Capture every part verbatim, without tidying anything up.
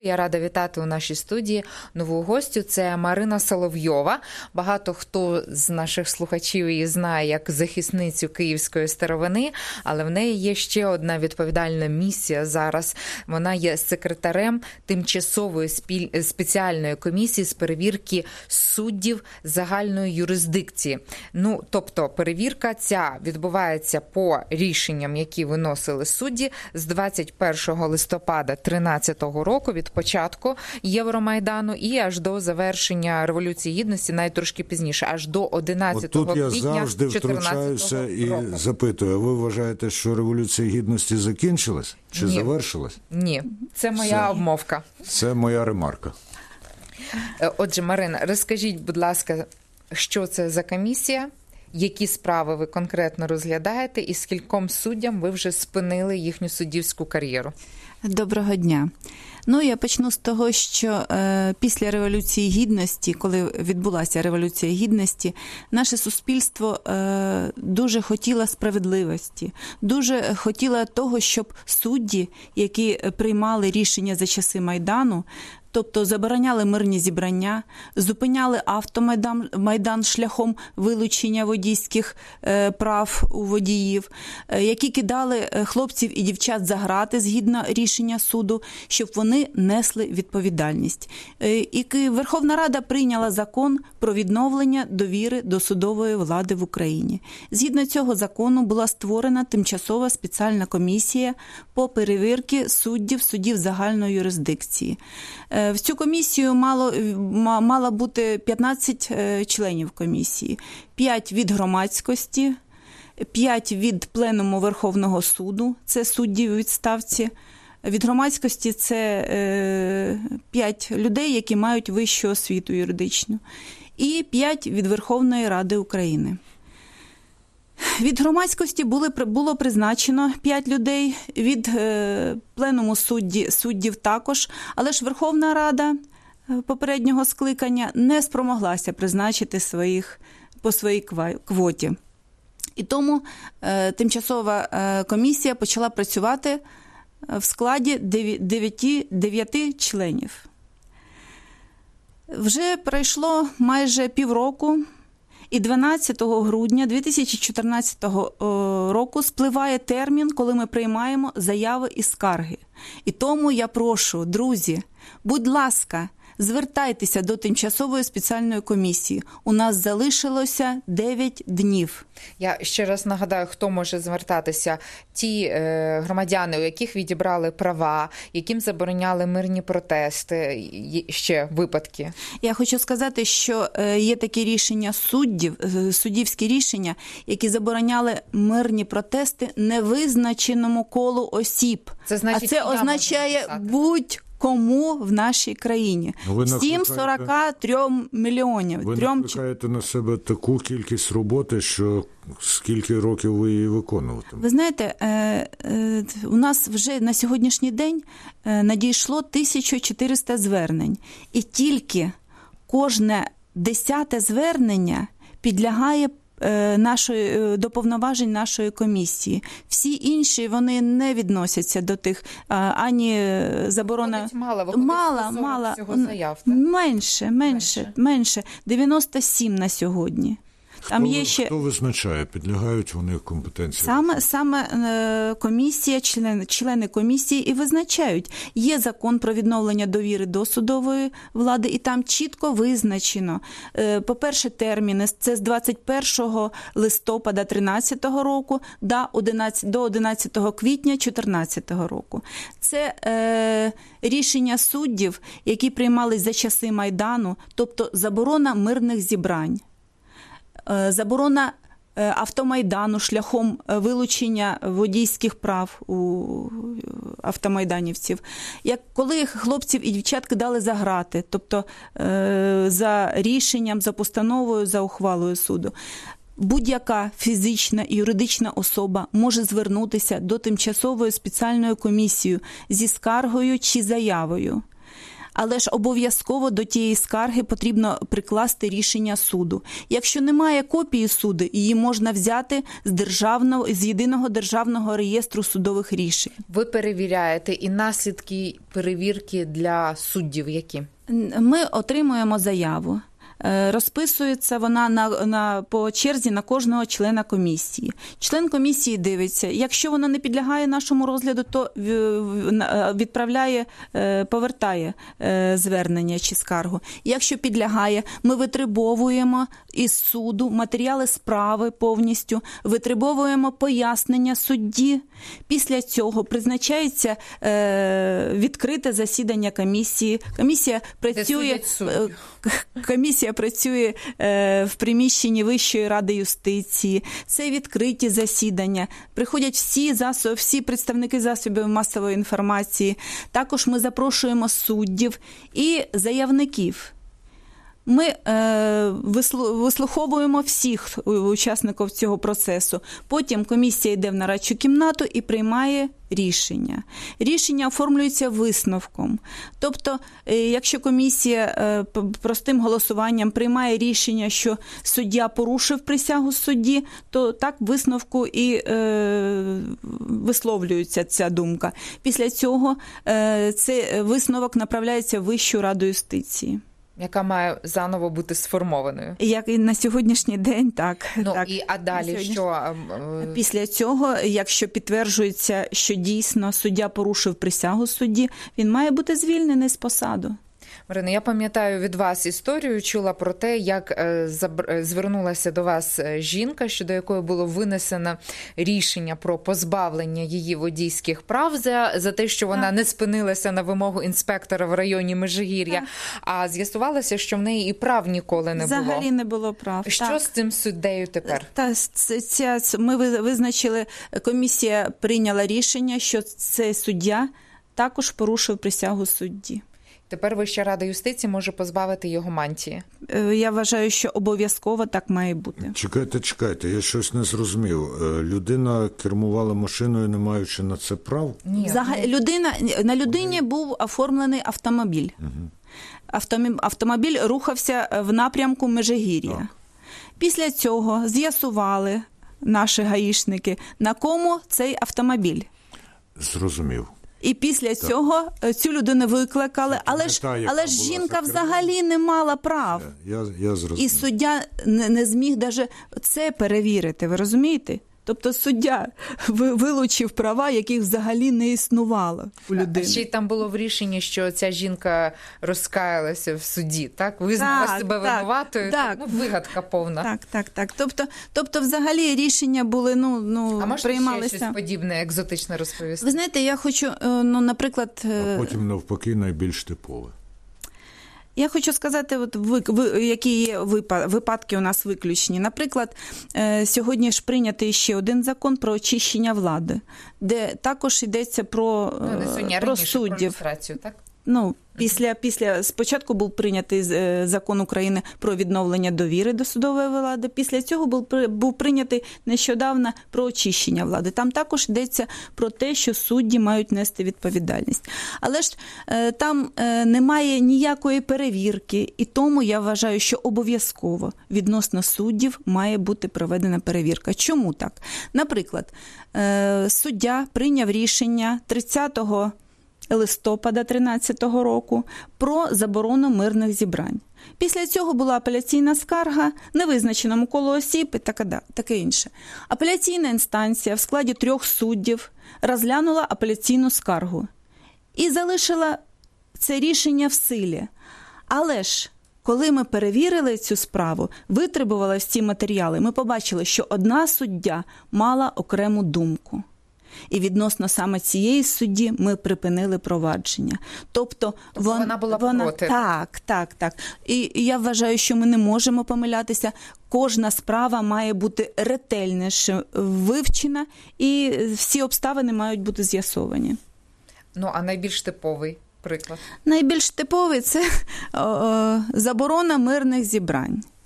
Я рада вітати у нашій студії нову гостю. Це Марина Соловйова. Багато хто з наших слухачів її знає як захисницю київської старовини, але в неї є ще одна відповідальна місія зараз. Вона є секретарем тимчасової спіль... спеціальної комісії з перевірки суддів загальної юрисдикції. Ну, тобто перевірка ця відбувається по рішенням, які виносили судді з двадцять першого листопада тринадцятого року від початку Євромайдану і аж до завершення Революції Гідності, навіть трошки пізніше, аж до одинадцятого квітня чотирнадцятого року. Тут я завжди втручаюся і запитую, ви вважаєте, що Революція Гідності закінчилась чи Ні. завершилась? Ні, це моя це, обмовка. Це моя ремарка. Отже, Марина, розкажіть, будь ласка, що це за комісія? Які справи ви конкретно розглядаєте і скільком суддям ви вже спинили їхню суддівську кар'єру? Доброго дня. Ну, я почну з того, що е, після Революції Гідності, коли відбулася Революція Гідності, наше суспільство е, дуже хотіло справедливості, дуже хотіло того, щоб судді, які приймали рішення за часи Майдану, тобто забороняли мирні зібрання, зупиняли автомайдан майдан шляхом вилучення водійських е, прав у водіїв, е, які кидали хлопців і дівчат за грати згідно рішення суду, щоб вони несли відповідальність. Е, і Верховна Рада прийняла закон про відновлення довіри до судової влади в Україні. Згідно цього закону була створена тимчасова спеціальна комісія по перевірці суддів, суддів загальної юрисдикції. В цю комісію мало, мало бути п'ятнадцять членів комісії. п'ять від громадськості, п'ять від Пленуму Верховного суду, це судді у відставці. Від громадськості це п'ять людей, які мають вищу освіту юридичну. І п'ять від Верховної Ради України. Від громадськості були, було призначено п'ять людей, від е, Пленуму судді, суддів також, але ж Верховна Рада попереднього скликання не спромоглася призначити своїх по своїй квоті. І тому е, тимчасова е, комісія почала працювати в складі дев'яти членів. Вже пройшло майже півроку, і дванадцятого грудня дві тисячі чотирнадцятого року спливає термін, коли ми приймаємо заяви і скарги. І тому я прошу, друзі, будь ласка, звертайтеся до тимчасової спеціальної комісії. У нас залишилося дев'ять днів. Я ще раз нагадаю, хто може звертатися. Ті е, громадяни, у яких відібрали права, яким забороняли мирні протести, ще випадки. Я хочу сказати, що є такі рішення суддів, суддівські рішення, які забороняли мирні протести невизначеному колу осіб. Це значить, а це означає будь кому в нашій країні. сім з сорока трьох мільйонів. Ви накликаєте на себе таку кількість роботи, що скільки років ви її виконуватимете? Ви знаєте, у нас вже на сьогоднішній день надійшло тисяча чотириста звернень. І тільки кожне десяте звернення підлягає нашої, до повноважень нашої комісії. Всі інші, вони не відносяться до тих, ані заборона... Мало, мало, мало. Всього заяв, так? Менше, менше, менше. дев'яносто сім на сьогодні. Там Хто, є ще... хто визначає, підлягають вони компетенції? Саме, саме комісія, члени, члени комісії і визначають. Є закон про відновлення довіри до судової влади, і там чітко визначено. По-перше, терміни – це з двадцять першого листопада тринадцятого року до одинадцятого квітня чотирнадцятого року. Це е, рішення суддів, які приймались за часи Майдану, тобто заборона мирних зібрань. Заборона автомайдану шляхом вилучення водійських прав у автомайданівців. Як коли хлопців і дівчат кидали за грати, тобто за рішенням, за постановою, за ухвалою суду. Будь-яка фізична і юридична особа може звернутися до тимчасової спеціальної комісії зі скаргою чи заявою. але ж обов'язково до тієї скарги потрібно прикласти рішення суду. Якщо немає копії суду, її можна взяти з державного, з єдиного державного реєстру судових рішень. Ви перевіряєте і наслідки перевірки для суддів які? Ми отримуємо заяву. Розписується вона на, на, по черзі на кожного члена комісії. Член комісії дивиться. Якщо вона не підлягає нашому розгляду, то відправляє, повертає звернення чи скаргу. Якщо підлягає, ми витребовуємо із суду матеріали справи повністю, витребовуємо пояснення судді. Після цього призначається відкрите засідання комісії. Комісія працює... Комісія працює е, в приміщенні Вищої ради юстиції. Це відкриті засідання. Приходять всі засоби, всі представники засобів масової інформації. Також ми запрошуємо суддів і заявників. Ми е, вислуховуємо всіх учасників цього процесу. Потім комісія йде в нарадчу кімнату і приймає рішення. Рішення оформлюється висновком. Тобто, е, якщо комісія е, простим голосуванням приймає рішення, що суддя порушив присягу судді, то так в висновку і е, висловлюється ця думка. Після цього е, цей висновок направляється в Вищу раду юстиції. Яка має заново бути сформованою. Як і на сьогоднішній день, так. Ну, так. І, а далі сьогодні... що? Після цього, якщо підтверджується, що дійсно суддя порушив присягу судді, він має бути звільнений з посади. Марина, я пам'ятаю від вас історію, чула про те, як звернулася до вас жінка, щодо якої було винесено рішення про позбавлення її водійських прав за, за те, що вона так. не спинилася на вимогу інспектора в районі Межигір'я, так. а з'ясувалося, що в неї і прав ніколи не Взагалі було. Взагалі не було прав. Що так. з цим суддею тепер? Та, ця, ми визначили, комісія прийняла рішення, що цей суддя також порушив присягу судді. Тепер Вища рада юстиції може позбавити його мантії? Я вважаю, що обов'язково так має бути. Чекайте, чекайте, я щось не зрозумів. Людина кермувала машиною, не маючи на це прав? Ні. Взагалі, людина, на людині був оформлений автомобіль. Угу. Автомобіль рухався в напрямку Межигір'я. Так. Після цього з'ясували наші гаїшники, на кому цей автомобіль. Зрозумів. І після так. цього цю людину викликали, але ж, але ж жінка взагалі не мала прав. Я, я зрозумів. І суддя не, не зміг навіть це перевірити, ви розумієте? Тобто суддя вилучив права, яких взагалі не існувало у людини. А ще й там було в рішенні, що ця жінка розкаялася в суді, так? Визнала так, себе так, винуватою. Так, ну, вигадка повна. Так, так, так. Тобто, тобто взагалі рішення були, ну, ну а можете приймалися. ще щось подібне, екзотичне розповісти? Ви знаєте, я хочу, ну, наприклад... А потім навпаки найбільш типове. Я хочу сказати, от ви, ви, які є випадки у нас виключені. Наприклад, сьогодні ж прийнятий ще один закон про очищення влади, де також йдеться про, ну, не сьогодні, про раніше, суддів. Про люстрацію, так? Ну, після, після, спочатку був прийнятий закон України про відновлення довіри до судової влади, після цього був, був прийнятий нещодавно про очищення влади. Там також йдеться про те, що судді мають нести відповідальність. Але ж е, там е, немає ніякої перевірки, і тому я вважаю, що обов'язково відносно суддів має бути проведена перевірка. Чому так? Наприклад, е, суддя прийняв рішення тридцятого листопада тринадцятого року про заборону мирних зібрань. Після цього була апеляційна скарга невизначеному колу осіб і таке інше. Апеляційна інстанція в складі трьох суддів розглянула апеляційну скаргу і залишила це рішення в силі. Але ж, коли ми перевірили цю справу, витребували всі матеріали, ми побачили, що одна суддя мала окрему думку. І відносно саме цієї судді ми припинили провадження. Тобто, тобто вона, вона була вона, проти. Так, так, так. І, і я вважаю, що ми не можемо помилятися. Кожна справа має бути ретельніше вивчена, і всі обставини мають бути з'ясовані. Ну, а найбільш типовий приклад? Найбільш типовий – це о, о, заборона мирних зібрань.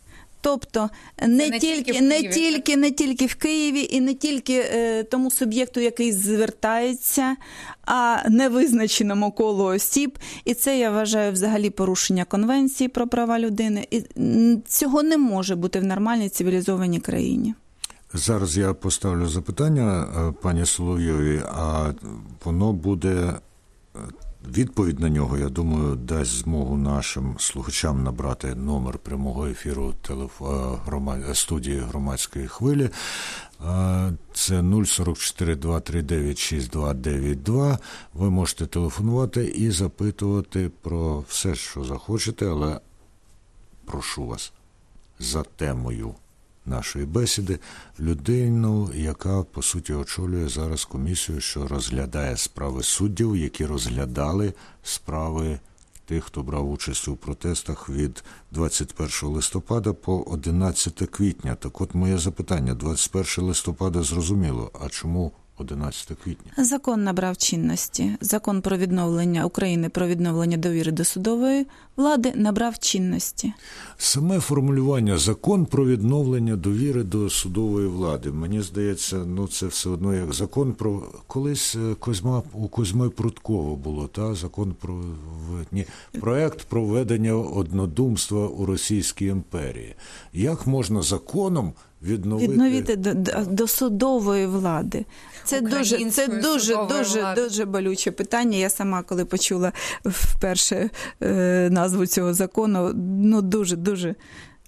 Тобто не, не тільки, тільки в не, Києві, тільки, не тільки в Києві і не тільки е, тому суб'єкту, який звертається, а невизначеному колу осіб. І це, я вважаю, взагалі порушення Конвенції про права людини. І цього не може бути в нормальній цивілізованій країні. Зараз я поставлю запитання пані Соловйовій, а воно буде, відповідь на нього, я думаю, дасть змогу нашим слухачам набрати номер прямого ефіру телеф... студії Громадської хвилі. Це нуль сорок чотири два три дев'ять шість два дев'ять два. Ви можете телефонувати і запитувати про все, що захочете, але прошу вас за темою нашої бесіди людину, яка, по суті, очолює зараз комісію, що розглядає справи суддів, які розглядали справи тих, хто брав участь у протестах від двадцять першого листопада по одинадцяте квітня. Так от моє запитання, двадцять першого листопада зрозуміло, а чому одинадцяте квітня? Закон набрав чинності. Закон про відновлення України, про відновлення довіри до судової влади набрав чинності. Саме формулювання «закон про відновлення довіри до судової влади», мені здається, ну це все одно як закон про... Колись Козьма, у Козьми Прудкова було, та? Закон про... Ні, проект про введення однодумства у Російській імперії. Як можна законом відновити... Відновити до, до, до судової влади. Це дуже, це дуже, дуже, дуже болюче питання. Я сама, коли почула вперше е, назву цього закону, ну дуже, дуже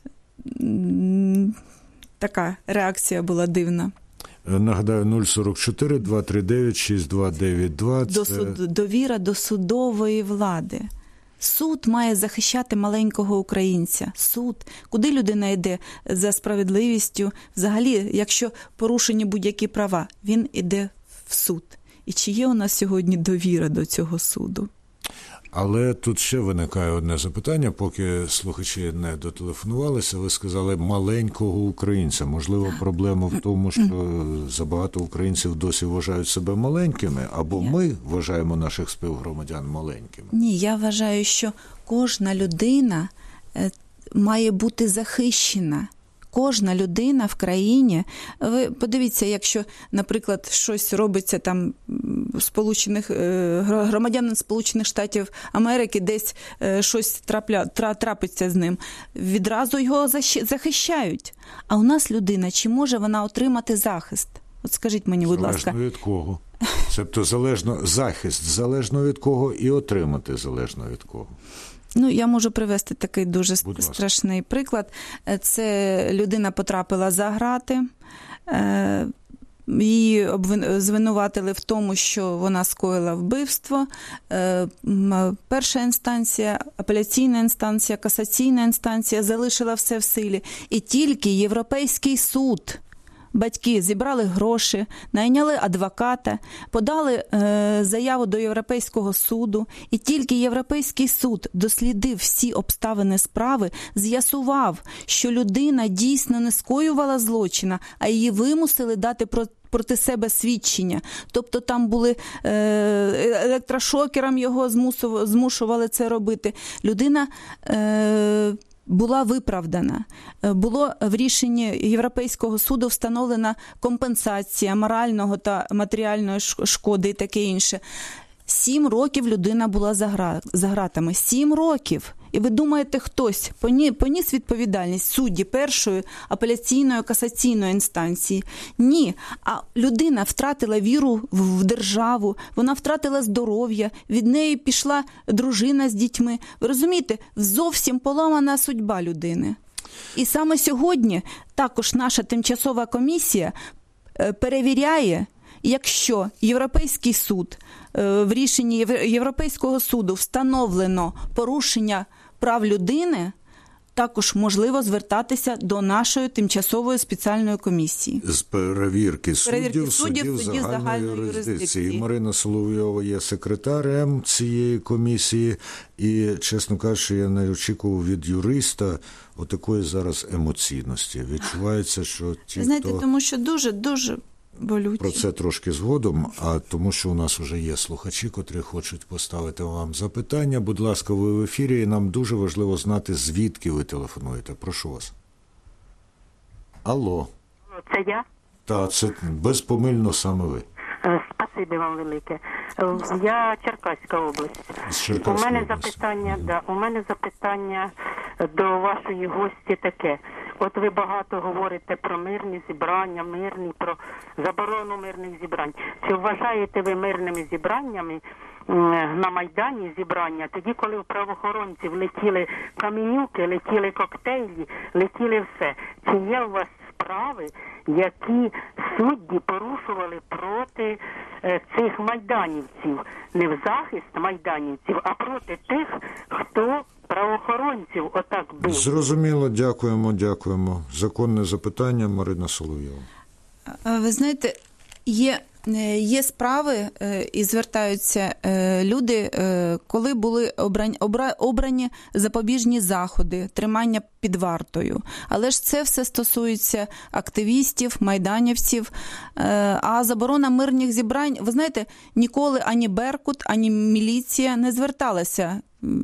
м, така реакція була дивна. Нагадаю, нуль сорок чотири два три дев'ять шість два дев'ять два. До це... суд, довіра до судової влади. Суд має захищати маленького українця. Суд. Куди людина йде за справедливістю? Взагалі, якщо порушені будь-які права, він йде в суд. І чи є у нас сьогодні довіра до цього суду? Але тут ще виникає одне запитання, поки слухачі не дотелефонувалися. Ви сказали «маленького українця». Можливо, проблема в тому, що забагато українців досі вважають себе маленькими, або ми вважаємо наших співгромадян маленькими? Ні, я вважаю, що кожна людина має бути захищена. Кожна людина в країні, ви подивіться, якщо, наприклад, щось робиться там сполучених громадянин Сполучених Штатів Америки, десь щось трапля, трапиться з ним, відразу його захищають. А у нас людина, чи може вона отримати захист? От скажіть мені, будь ласка. Залежно від кого? Тобто залежно захист, залежно від кого і отримати залежно від кого. Ну, я можу привести такий дуже страшний приклад. Це людина потрапила за грати, її звинуватили в тому, що вона скоїла вбивство. Перша інстанція, апеляційна інстанція, касаційна інстанція залишила все в силі. І тільки Європейський суд, батьки зібрали гроші, найняли адвоката, подали е, заяву до Європейського суду, і тільки Європейський суд дослідив всі обставини справи, з'ясував, що людина дійсно не скоювала злочина, а її вимусили дати про проти себе свідчення. Тобто там були е, електрошокером його змушували це робити. Людина е, була виправдана. Було в рішенні Європейського суду встановлена компенсація морального та матеріальної шкоди і таке інше. Сім років людина була за, гра... за гратами. Сім років. І ви думаєте, хтось поні... поніс відповідальність судді першої апеляційної касаційної інстанції? Ні. А людина втратила віру в державу, вона втратила здоров'я, від неї пішла дружина з дітьми. Ви розумієте, зовсім поламана судьба людини. І саме сьогодні також наша тимчасова комісія перевіряє, якщо Європейський суд, в рішенні Європейського суду встановлено порушення прав людини, також можливо звертатися до нашої тимчасової спеціальної комісії. З перевірки суддів, перевірки суддів, суддів загальної, загальної юрисдикції. юрисдикції. Марина Соловйова є секретарем цієї комісії, і, чесно кажучи, я не очікував від юриста отакої зараз емоційності. Відчувається, що ті, Знаєте, хто... тому що дуже-дуже болюче. Про це трошки згодом, а тому, що у нас вже є слухачі, котрі хочуть поставити вам запитання. Будь ласка, ви в ефірі, і нам дуже важливо знати, звідки ви телефонуєте. Прошу вас. Алло. Це я? Так, це безпомильно саме ви. Спасибі вам велике. Я Черкаська область. З Черкаської У мене області. запитання, mm-hmm. да, у мене запитання до вашої гості таке. От ви багато говорите про мирні зібрання, мирні, про заборону мирних зібрань. Чи вважаєте ви мирними зібраннями на Майдані зібрання, тоді, коли в правоохоронців летіли каменюки, летіли коктейлі, летіли все? Чи є у вас справи, які судді порушували проти е, цих майданівців? Не в захист майданівців, а проти тих, хто правоохоронців отак бив. Зрозуміло, дякуємо, дякуємо. Законне запитання, Марина Соловйова. Ви знаєте, є, є справи і звертаються люди, коли були обрані, обрані запобіжні заходи, тримання під вартою. Але ж це все стосується активістів, майданівців. А заборона мирних зібрань, ви знаєте, ніколи ані Беркут, ані міліція не зверталася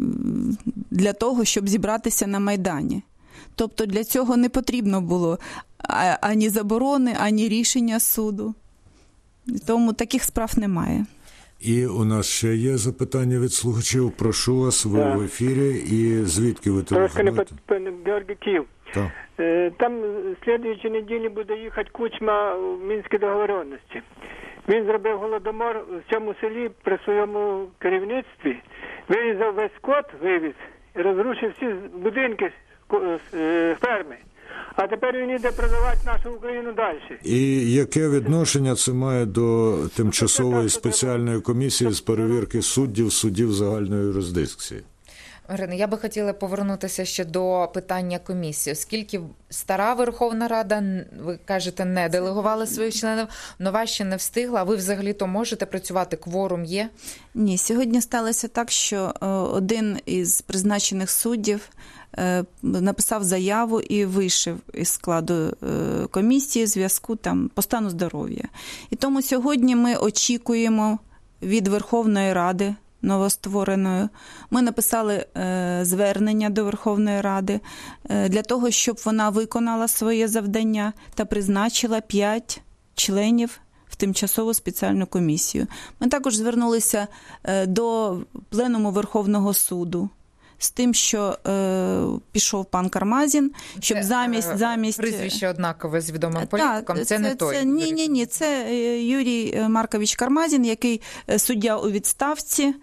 для того, щоб зібратися на Майдані. Тобто для цього не потрібно було ані заборони, ані рішення суду. Тому таких справ немає. І у нас ще є запитання від слухачів. Прошу вас, ви да. в ефірі. І звідки ви телефонуєте? Георгій Київ. Так. Там слідуючої неділі буде їхати Кучма в Мінській договоренності. Він зробив голодомор в цьому селі при своєму керівництві. Вирізав весь скот, вивіз, і розрушив всі будинки ферми. А тепер він йде продавати нашу Україну далі. І яке відношення це має до тимчасової спеціальної комісії з перевірки суддів, суддів загальної юрисдикції? Ірина, я би хотіла повернутися ще до питання комісії. Оскільки стара Верховна Рада, ви кажете, не делегувала своїх членів, нова ще не встигла, а ви взагалі-то можете працювати? Кворум є? Ні, сьогодні сталося так, що один із призначених суддів написав заяву і вийшов із складу комісії в зв'язку там по стану здоров'я. І тому сьогодні ми очікуємо від Верховної Ради новоствореною. Ми написали е, звернення до Верховної Ради е, для того, щоб вона виконала своє завдання та призначила п'ять членів в тимчасову спеціальну комісію. Ми також звернулися е, до Пленуму Верховного суду з тим, що е, пішов пан Кармазін, щоб це, замість... замість... Прізвище однакове з відомим політиком, це, це не це, той. Це, ні, ні, ні, це Юрій Маркович Кармазін, який суддя у відставці,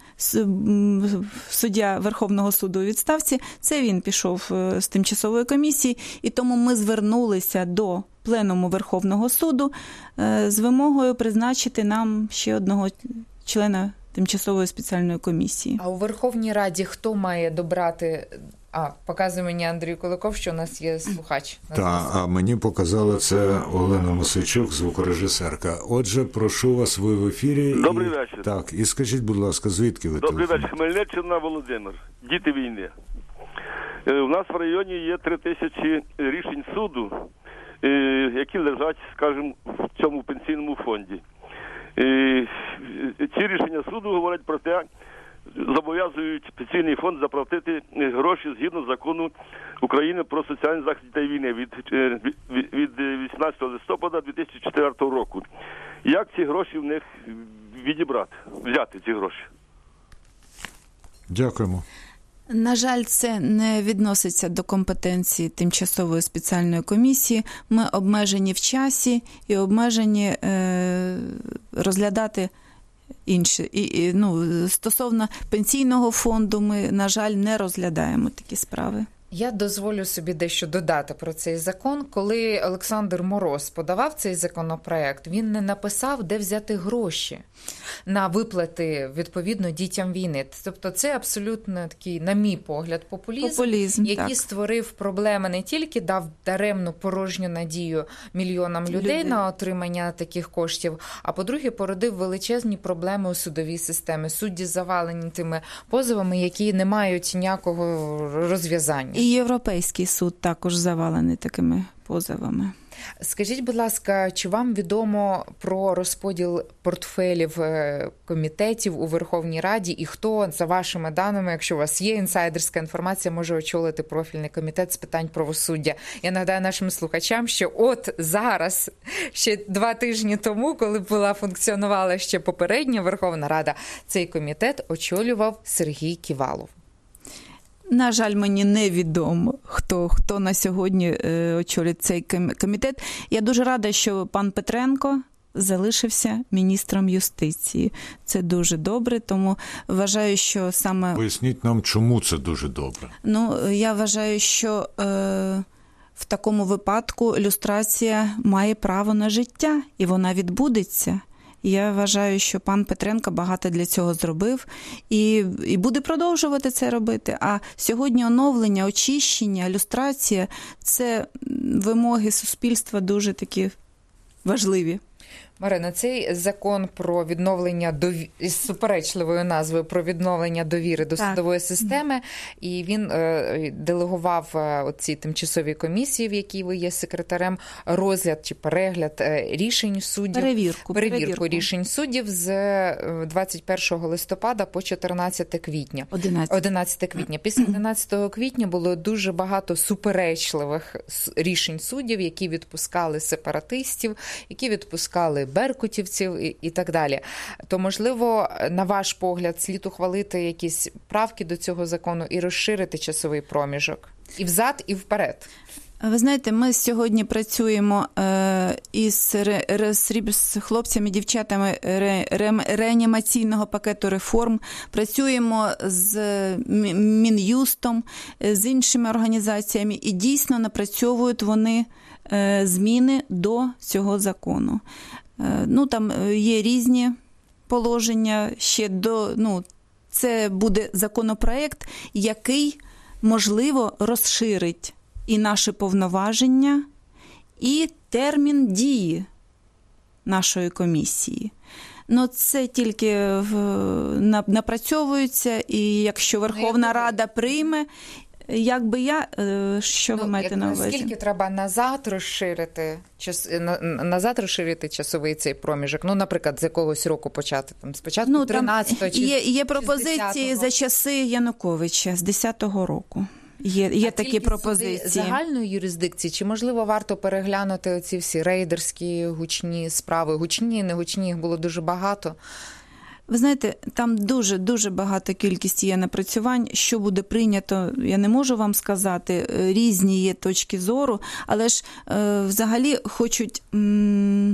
суддя Верховного суду у відставці, це він пішов з тимчасової комісії, і тому ми звернулися до Пленуму Верховного суду з вимогою призначити нам ще одного члена тимчасової спеціальної комісії. А у Верховній Раді хто має добрати... А, показує мені Андрій Куликов, що у нас є слухач. Так, а мені показала це Олена Мосичук, звукорежисерка. Отже, прошу вас, ви в ефірі. Добрий і... вечір. Так, і скажіть, будь ласка, звідки ви Добрий телефонуєте? вечір. Хмельниччина, Володимир. Діти війни. У нас в районі є три тисячі рішень суду, які лежать, скажімо, в цьому пенсійному фонді. Ці рішення суду говорять про те, зобов'язують пенсійний фонд заплатити гроші згідно закону України про соціальний захист дітей війни від, від вісімнадцятого листопада дві тисячі четвертого року. Як ці гроші в них відібрати, взяти ці гроші? Дякуємо. На жаль, це не відноситься до компетенції тимчасової спеціальної комісії. Ми обмежені в часі і обмежені е, розглядати інші. І, і, ну, стосовно пенсійного фонду ми, на жаль, не розглядаємо такі справи. Я дозволю собі дещо додати про цей закон. Коли Олександр Мороз подавав цей законопроект, він не написав, де взяти гроші на виплати, відповідно, дітям війни. Тобто це абсолютно такий, на мій погляд, популізм, популізм який так. створив проблеми, не тільки дав даремну порожню надію мільйонам людей Люди. на отримання таких коштів, а по-друге, породив величезні проблеми у судовій системі. Судді завалені тими позовами, які не мають ніякого розв'язання. І Європейський суд також завалений такими позовами. Скажіть, будь ласка, чи вам відомо про розподіл портфелів комітетів у Верховній Раді і хто, за вашими даними, якщо у вас є інсайдерська інформація, може очолити профільний комітет з питань правосуддя? Я нагадаю нашим слухачам, що от зараз, ще два тижні тому, коли була функціонувала ще попередня Верховна Рада, цей комітет очолював Сергій Ківалов. На жаль, мені невідомо, хто, хто на сьогодні е, очолює цей комітет. Я дуже рада, що пан Петренко залишився міністром юстиції. Це дуже добре, тому вважаю, що саме... Поясніть нам, чому це дуже добре. Ну, я вважаю, що е, в такому випадку люстрація має право на життя, і вона відбудеться. Я вважаю, що пан Петренко багато для цього зробив і, і буде продовжувати це робити. А сьогодні оновлення, очищення, люстрація – це вимоги суспільства дуже такі важливі. Марина, цей закон про відновлення дові... із суперечливою назвою про відновлення довіри до так. судової системи, і він е, делегував е, оці тимчасові комісії, в якій ви є секретарем, розгляд чи перегляд е, рішень суддів. Перевірку, перевірку. Перевірку рішень суддів з двадцять першого листопада по чотирнадцяте квітня. одинадцяте квітня. Після одинадцятого квітня було дуже багато суперечливих рішень суддів, які відпускали сепаратистів, які відпускали беркутівців і, і так далі. То, можливо, на ваш погляд, слід ухвалити якісь правки до цього закону і розширити часовий проміжок? І взад, і вперед. Ви знаєте, ми сьогодні працюємо е, із, ре, з хлопцями, дівчатами ре, ре, реанімаційного пакету реформ, працюємо з Мін'юстом, з іншими організаціями, і дійсно напрацьовують вони е, зміни до цього закону. Ну, там є різні положення ще до, ну, це буде законопроект, який, можливо, розширить і наші повноваження, і термін дії нашої комісії. Ну, це тільки в, напрацьовується, і якщо Верховна Рада прийме, як би я, що ви ну, маєте на увазі? Скільки треба назад розширити, час, назад розширити часовий цей проміжок? Ну, наприклад, з якогось року почати? Там, спочатку ну, тринадцятого чи є, є пропозиції за часи Януковича з десятого року. Є, є а такі пропозиції. Загальної юрисдикції? Чи, можливо, варто переглянути оці всі рейдерські гучні справи? Гучні, не гучні, їх було дуже багато. Ви знаєте, там дуже-дуже багата кількість є напрацювань. Що буде прийнято, я не можу вам сказати. Різні є точки зору, але ж е, взагалі хочуть, м-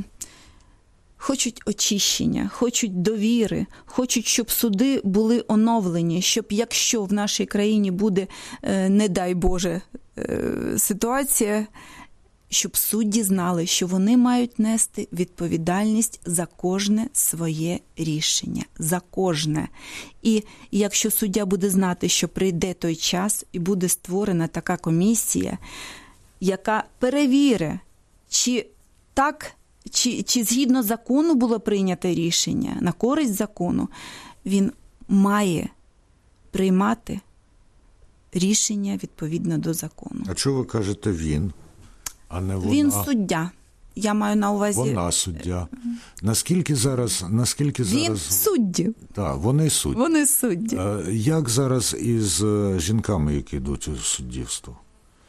хочуть очищення, хочуть довіри, хочуть, щоб суди були оновлені, щоб якщо в нашій країні буде, е, не дай Боже, е, ситуація, щоб судді знали, що вони мають нести відповідальність за кожне своє рішення. За кожне. І якщо суддя буде знати, що прийде той час і буде створена така комісія, яка перевірить, чи так, чи, чи згідно закону було прийнято рішення, на користь закону, він має приймати рішення відповідно до закону. А чого ви кажете «він»? А не вона. Він суддя. Я маю на увазі... Вона суддя. Наскільки зараз... Наскільки Він зараз... судді. Так, вони судді. Вони судді. Як зараз із жінками, які йдуть у суддівство?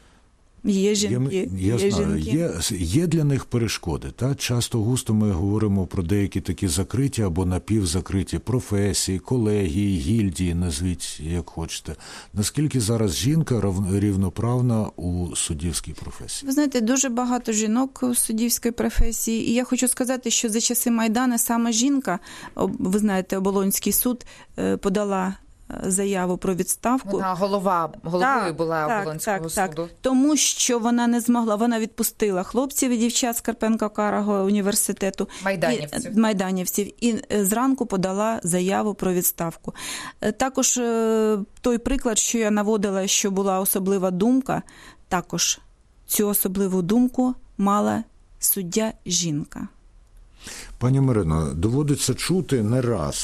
Є жінки. Я, я є, знаю, жінки. Є, є для них перешкоди. Та? Часто густо ми говоримо про деякі такі закриті або напівзакриті професії, колегії, гільдії, назвіть як хочете. Наскільки зараз жінка рівноправна у суддівській професії? Ви знаєте, дуже багато жінок у суддівській професії. І я хочу сказати, що за часи Майдану саме жінка, ви знаєте, Оболонський суд подала заяву про відставку. Вона голова, головою так, була так, Оболонського так, суду. Так. Тому що вона не змогла, вона відпустила хлопців і дівчат з Карпенко-Карого університету. Майданівців. І, майданівців. І зранку подала заяву про відставку. Також той приклад, що я наводила, що була особлива думка, також цю особливу думку мала суддя жінка. Пані Марино, доводиться чути не раз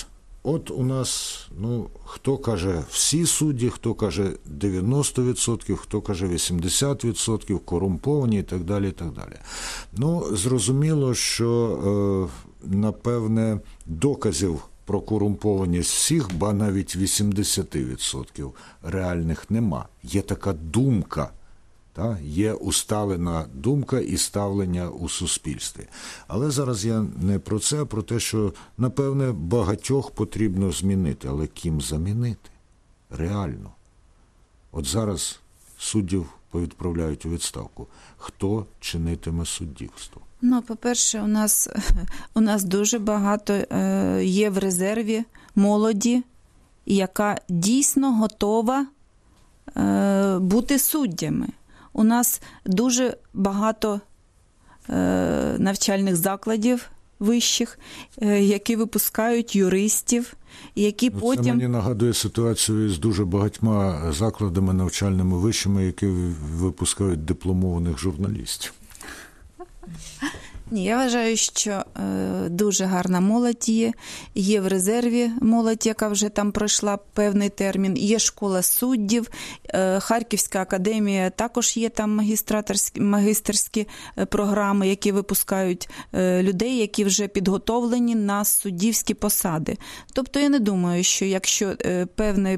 от у нас, ну, хто каже всі судді, хто каже дев'яносто відсотків, хто каже вісімдесят відсотків, корумповані і так далі, і так далі. Ну, зрозуміло, що, е, напевне, доказів про корумпованість всіх, ба навіть вісімдесят відсотків реальних нема. Є така думка, та? Є усталена думка і ставлення у суспільстві. Але зараз я не про це, а про те, що, напевне, багатьох потрібно змінити. Але ким замінити? Реально. От зараз суддів повідправляють у відставку. Хто чинитиме суддівство? Ну, по-перше, у нас, у нас дуже багато е, є в резерві молоді, яка дійсно готова е, бути суддями. У нас дуже багато е, навчальних закладів вищих, е, які випускають юристів, які ну, потім... Це мені нагадує ситуацію з дуже багатьма закладами навчальними вищими, які випускають дипломованих журналістів. Ні, я вважаю, що е, дуже гарна молодь є, є в резерві молодь, яка вже там пройшла певний термін, є школа суддів, е, Харківська академія, також є там магістраторські, магістерські програми, які випускають е, людей, які вже підготовлені на суддівські посади. Тобто я не думаю, що якщо е, певний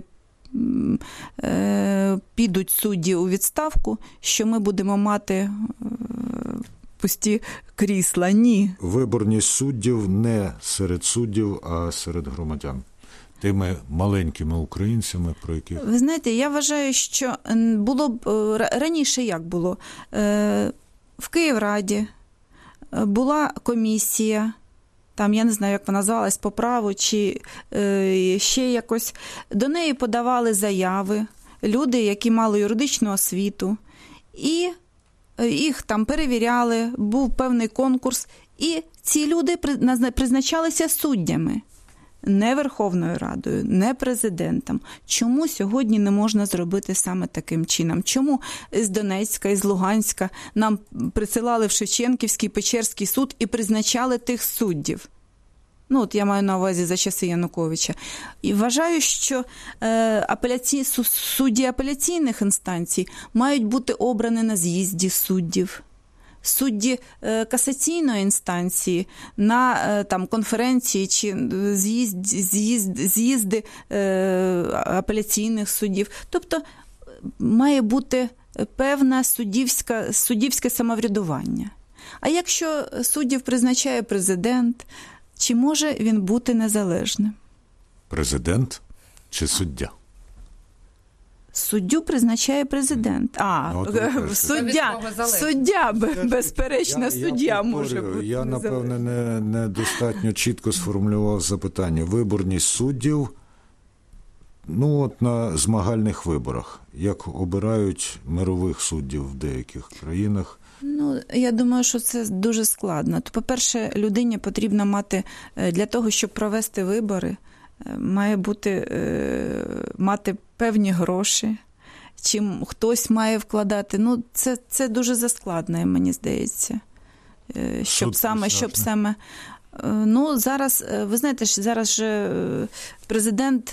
е, підуть судді у відставку, що ми будемо мати е, пусті крісла. Ні. Виборність суддів не серед суддів, а серед громадян. Тими маленькими українцями, про яких... Ви знаєте, я вважаю, що було б раніше як було. В Київраді була комісія, там, я не знаю, як вона називалась, по праву, чи ще якось. До неї подавали заяви люди, які мали юридичну освіту, і їх там перевіряли, був певний конкурс, і ці люди призначалися суддями. Не Верховною Радою, не президентом. Чому сьогодні не можна зробити саме таким чином? Чому з Донецька, із Луганська нам присилали в Шевченківський, Печерський суд і призначали тих суддів? Ну, от я маю на увазі за часи Януковича. І вважаю, що е, апеляці... судді апеляційних інстанцій мають бути обрані на з'їзді суддів. Судді е, касаційної інстанції на е, там, конференції чи з'їзд, з'їзд, з'їзди е, апеляційних суддів. Тобто має бути певне суддівське, суддівське самоврядування. А якщо суддів призначає президент, чи може він бути незалежним? Президент чи суддя? Суддю призначає президент. А, ну, суддя, суддя, безперечно, я, суддя я може бути. Я, напевне, не, не достатньо чітко сформулював запитання. Виборність суддів, ну, от на змагальних виборах, як обирають мирових суддів в деяких країнах. Ну, я думаю, що це дуже складно. По-перше, людині потрібно мати, для того, щоб провести вибори, має бути, мати певні гроші, чим хтось має вкладати. Ну, це, це дуже заскладно, мені здається. Щоб Суд саме, щоб саме... Ну, зараз, ви знаєте, зараз же президент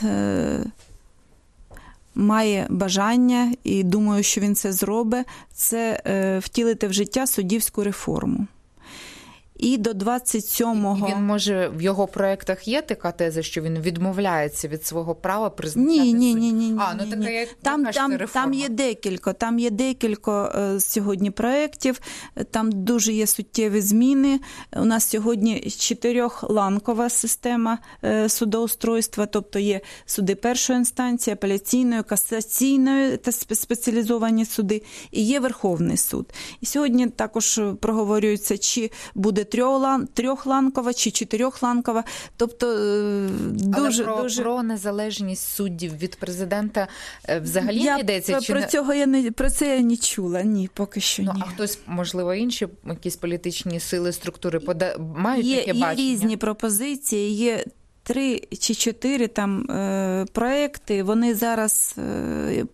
має бажання, і думаю, що він це зробить, це е, втілити в життя суддівську реформу. І до двадцять сьомого... Він може, в його проєктах є така теза, що він відмовляється від свого права призначати суддів? Ні, ні, ні, ні. А, ну така як там, там, там є декілька, там є декілька е, сьогодні проєктів, там дуже є суттєві зміни. У нас сьогодні чотирьохланкова система е, судоустройства, тобто є суди першої інстанції, апеляційної, касаційної та спеціалізовані суди, і є Верховний суд. І сьогодні також проговорюється, чи буде трьохланкова чи чотирьохланкова. Тобто дуже... Але про, дуже... про незалежність суддів від президента взагалі я, не йдеться? Про, чи цього я не, про це я не чула. Ні, поки що ні. Ну, а хтось, можливо, інші якісь політичні сили, структури пода... мають є, таке є бачення? Є різні пропозиції, є три чи чотири там е, проекти, вони зараз... Е,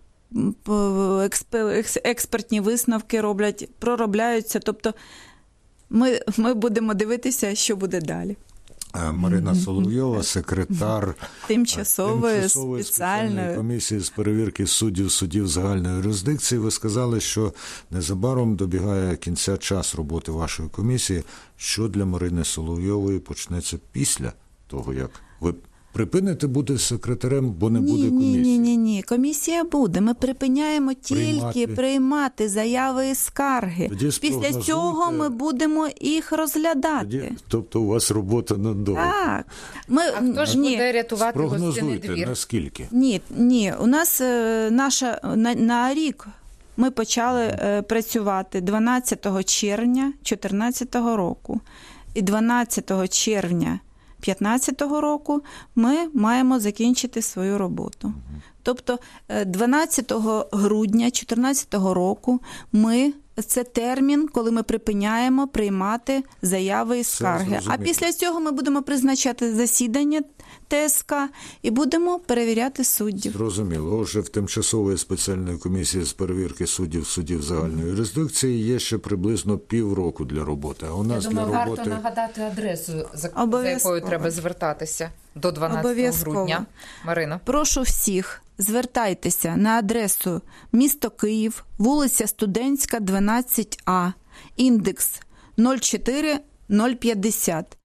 експертні висновки роблять, проробляються. Тобто ми, ми будемо дивитися, що буде далі. Марина Соловйова, секретар тимчасової, тимчасової спеціальної спеціальної комісії з перевірки суддів судів загальної юрисдикції. Ви сказали, що незабаром добігає кінця час роботи вашої комісії. Що для Марини Соловйової почнеться після того, як ви припините бути секретарем, бо не ні, буде комісії? Ні, ні, ні, ні. Комісія буде. Ми припиняємо тільки Приймати. приймати заяви і скарги. Тоді Після спрогнозуйте. цього ми будемо їх розглядати. Тоді, тобто у вас робота надовго. Так. Ми, А хто ж ні. буде рятувати гостинний Спрогнозуйте, двір? наскільки? Ні, ні, у нас е, наша на, на рік ми почали е, працювати дванадцятого червня чотирнадцятого року. І дванадцятого червня п'ятнадцятого року ми маємо закінчити свою роботу. Тобто дванадцятого грудня чотирнадцятого року ми це термін, коли ми припиняємо приймати заяви і скарги. А зрозуміло. після цього ми будемо призначати засідання ТСК і будемо перевіряти суддів. Зрозуміло. Отже, в тимчасової спеціальної комісії з перевірки суддів судів загальної юрисдикції є ще приблизно півроку для роботи. А у нас Я думаю, для варто роботи нагадати адресу, за, за Обов'язково. якою треба звертатися до дванадцятого Обов'язково. грудня. Марино. Прошу всіх, звертайтеся на адресу місто Київ, вулиця Студентська, дванадцять А, індекс нуль чотири нуль п'ятдесят.